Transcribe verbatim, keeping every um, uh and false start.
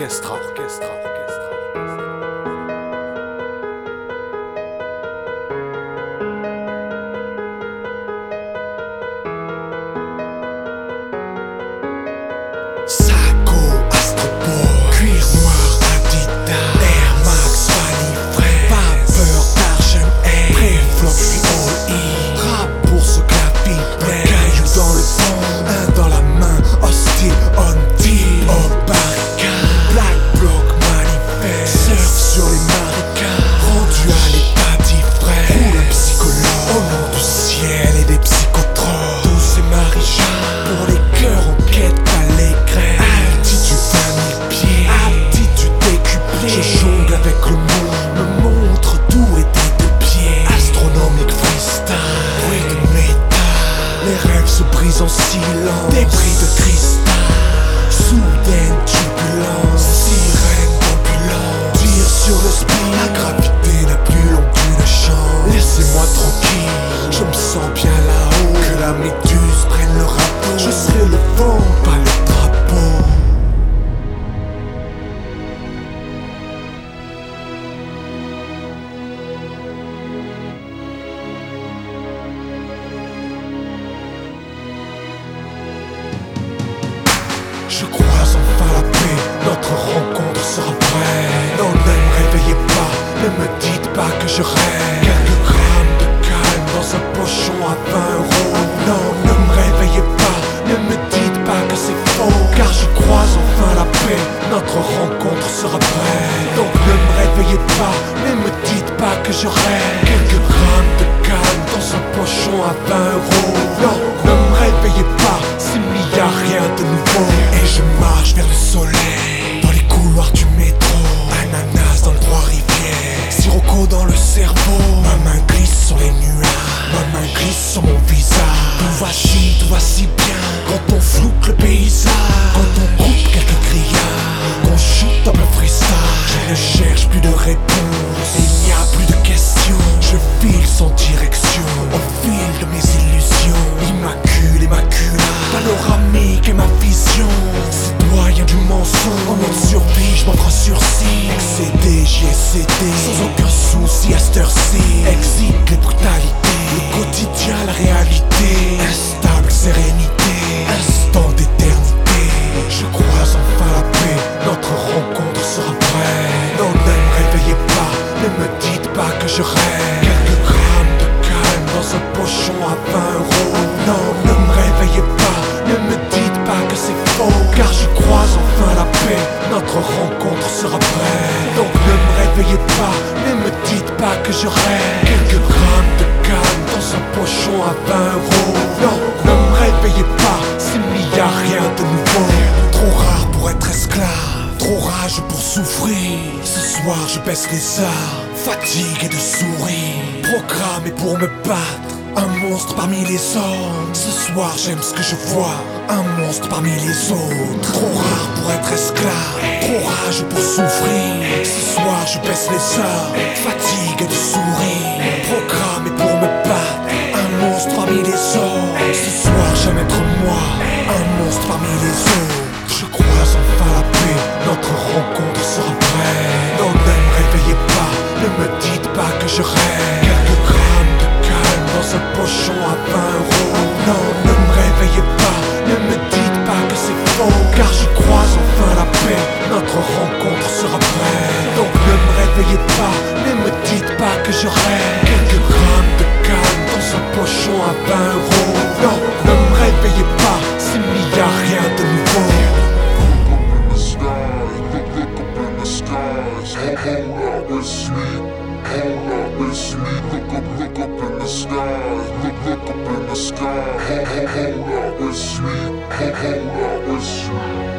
orchestra, orchestra, orchestra. Saco, Astroboy, cuir noir, Adidas, Air Max, Fanny Frère, pas peur d'Argent Air, Préflop, puis all-in, rap pour ce clavier, un caillou dans le fond, un dans la main, hostile, on deal, au barricade, Black Bloc manifeste, surf sur les marécages, rendu à l'état d'ivresse, roule un psychologue, au nom du ciel et des psychotropes, tous ces maréchages, pour les cœurs en quête d'allégresse, altitude vingt mille pieds, aptitude décuplée, je jongle avec le monde, me montre d'où était de pied, astronomique freestyle, bruit de métal, les rêves se brisent en silence, débris de cristal, soudaine turbulence, sirène d'ambulance, tire sur le speed, la gravité n'a plus long qu'une chance, laissez-moi tranquille, je me sens bien là-haut, que la méduse prenne le râteau, je serai le vent, pas le drapeau. Je crois enfin la paix, notre rencontre sera vraie. Non, ne me réveillez pas, ne me dites pas que je rêve. Quelques grammes de calme dans un pochon à vingt euros. Non, ne me réveillez pas, ne me dites pas que c'est faux. Car je crois enfin la paix, notre rencontre sera vraie. Donc ne me réveillez pas, ne me dites pas que je rêve. Quelques grammes de calme dans un pochon à vingt euros. Non, ne me réveillez pas, s'il n'y a rien de nouveau. Et je marche vers le soleil, dans les couloirs du métro. Ananas dans le Trois-Rivières, sirocco dans le cerveau. Ma main glisse sur les nuages, ma main glisse sur mon visage. Tout va si, tout va si bien, quand on floute le paysage, quand on coupe quelques grillages, qu'on shoot un peu freestyle. Je ne cherche plus de réponse, il n'y a plus de questions. Je file sans direction, au fil de mes illusions. Immaculé, macula, panoramique et ma vision. Citoyen du mensonge, en mode survie, je m'offre un sursis. Excédé, j'y ai cédé, sans aucun souci à cette heure-ci. Exit les brutalités, le quotidien, la réalité. Instable sérénité, instant d'éternité. Je crois enfin la paix, notre rencontre sera vraie. Non, ne me réveillez pas, ne me dites pas que je rêve. Quelques grammes de calme dans un pochon à vingt euros. Non, ne me réveillez pas, ne me dites pas que c'est faux. Car je crois enfin la paix, notre rencontre sera vraie. Donc ne me réveillez pas, ne me dites pas que je rêve. Quelques grammes de calme dans un pochon à vingt euros. Non, ne me réveillez pas, s'il n'y a rien de nouveau. Trop rare pour être esclave, trop rage pour souffrir. Ce soir je baisse les armes, fatigué de sourire. Programmé pour me battre, un monstre parmi les hommes. Ce soir j'aime ce que je vois, un monstre parmi les autres. Trop rare pour être esclave, trop rage pour souffrir. Ce soir je baisse les armes, fatigué de sourire. Programmé pour me battre, un monstre parmi les hommes. Ce soir j'aime être moi, un monstre parmi les autres. Je crois enfin la paix, notre rencontre sera vraie. Non, ne me réveillez pas, ne me dites pas que je rêve. Quelques grammes de calme dans un pochon à vingt euros. Non, ne me réveillez pas, ne me dites pas que c'est faux. Car je crois enfin la paix, notre rencontre sera vraie. Donc ne me réveillez pas, ne me dites pas que je rêve. Quelques grammes de calme dans un pochon à vingt euros. Non, ne me réveillez pas, s'il n'y a rien de nouveau. Hold up, it's me. Hold up, it's me. Look up, look up in the sky. Look, look up in the sky. Hold, hold, hold up, it's me. Hold, hold up, it's me.